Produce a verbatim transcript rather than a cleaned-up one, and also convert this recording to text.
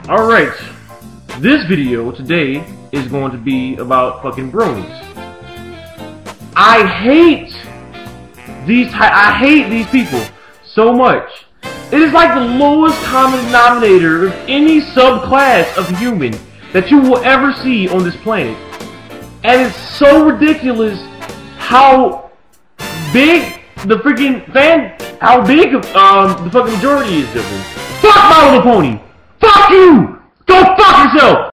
Alright, this video today is going to be about fucking bronies. I hate these, I hate these people so much. It is like the lowest common denominator of any subclass of human that you will ever see on this planet. And it's so ridiculous how big the freaking fan, how big um, the fucking majority is different. Fuck My Little Pony! Fuck you! Go fuck yourself!